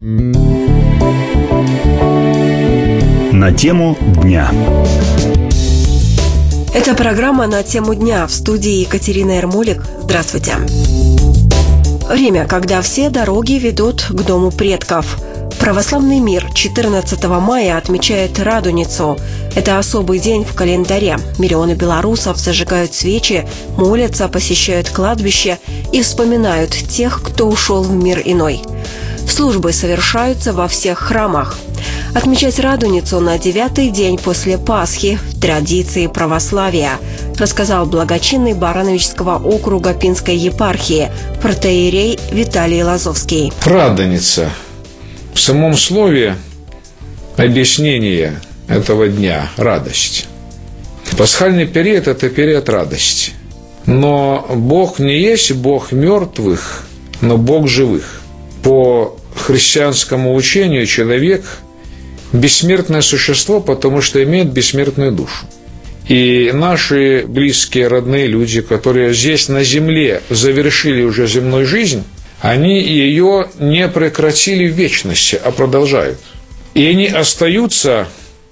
На тему дня. Это программа «На тему дня», в студии Екатерина Ермолик. Здравствуйте. Время, когда все дороги ведут к дому предков. Православный мир 14 мая отмечает Радоницу. Это особый день в календаре. Миллионы белорусов зажигают свечи, молятся, посещают кладбище и вспоминают тех, кто ушел в мир иной. Службы совершаются во всех храмах. Отмечать Радоницу на 9-й день после Пасхи в традиции православия, рассказал благочинный Барановичского округа Пинской епархии протоиерей Виталий Лазовский. Радоница. В самом слове объяснение этого дня – радость. Пасхальный период – это период радости. Но Бог не есть Бог мертвых, но Бог живых. По христианскому учению человек – бессмертное существо, потому что имеет бессмертную душу. И наши близкие, родные люди, которые здесь на земле завершили уже земную жизнь, они ее не прекратили в вечности, а продолжают. И они остаются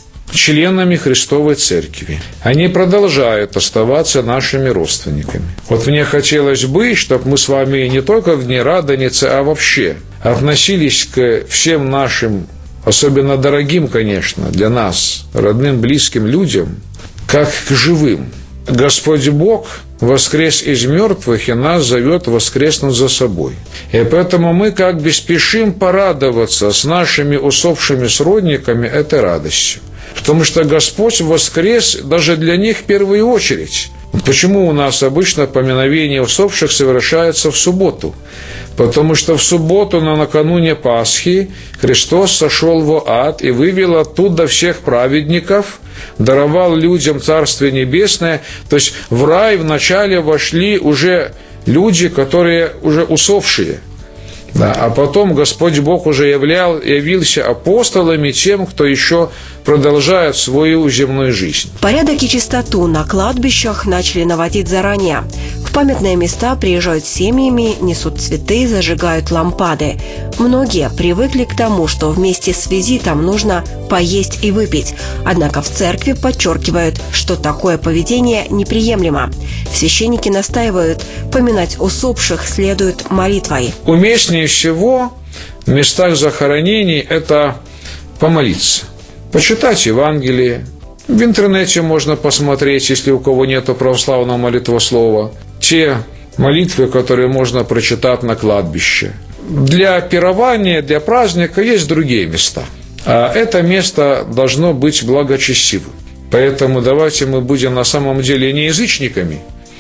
членами Христовой Церкви. Они продолжают оставаться нашими родственниками. Вот мне хотелось бы, чтобы мы с вами не только в дни Радоницы, а вообще относились к всем нашим, особенно дорогим, конечно, для нас, родным, близким людям, как к живым. Господь Бог воскрес из мертвых и нас зовет воскреснуть за собой. И поэтому мы как бы спешим порадоваться с нашими усопшими сродниками этой радостью. Потому что Господь воскрес даже для них в первую очередь. Почему у нас обычно поминовение усопших совершается в субботу? Потому что в субботу, накануне Пасхи, Христос сошел в ад и вывел оттуда всех праведников, даровал людям Царствие Небесное. То есть в рай вначале вошли уже люди, которые уже усопшие. Да, а потом Господь Бог уже явился апостолами тем, кто еще продолжает свою земную жизнь. Порядок и чистоту на кладбищах начали наводить заранее. В памятные места приезжают семьями, несут цветы, зажигают лампады. Многие привыкли к тому, что вместе с визитом нужно поесть и выпить. Однако в церкви подчеркивают, что такое поведение неприемлемо. Священники настаивают, поминать усопших следует молитвой. Уместнее всего в местах захоронений это помолиться, почитать Евангелие. В интернете можно посмотреть, если у кого нет православного молитвослова, те молитвы, которые можно прочитать на кладбище. Для пирования, для праздника есть другие места. А это место должно быть благочестивым. Поэтому давайте мы будем на самом деле не язычниками.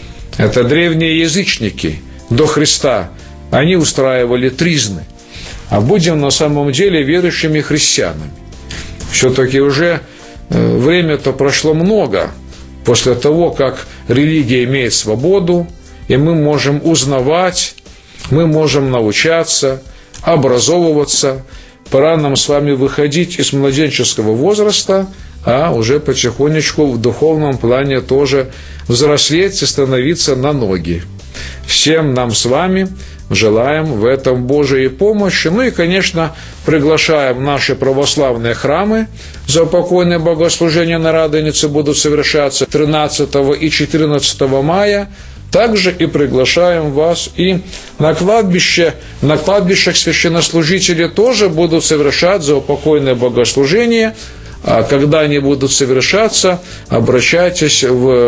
Это древние язычники до Христа. Они устраивали тризны. А будем на самом деле верующими христианами. Все-таки уже время-то прошло много после того, как религия имеет свободу, и мы можем узнавать, мы можем научаться, образовываться. Пора нам с вами выходить из младенческого возраста, а уже потихонечку в духовном плане тоже взрослеть и становиться на ноги. Всем нам с вами желаем в этом Божией помощи. Ну и, конечно, приглашаем в наши православные храмы. Заупокойные богослужения на Радонице будут совершаться 13 и 14 мая. Также и приглашаем вас и на кладбище. На кладбищах священнослужители тоже будут совершать заупокойные богослужения. А когда они будут совершаться, обращайтесь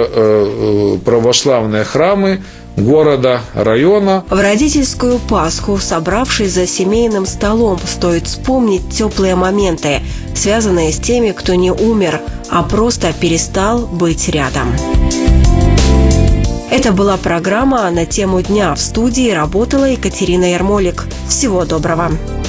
в православные храмы города, района. В родительскую Пасху, собравшись за семейным столом, стоит вспомнить теплые моменты, связанные с теми, кто не умер, а просто перестал быть рядом. Это была программа «На тему дня». В студии работала Екатерина Ермолик. Всего доброго.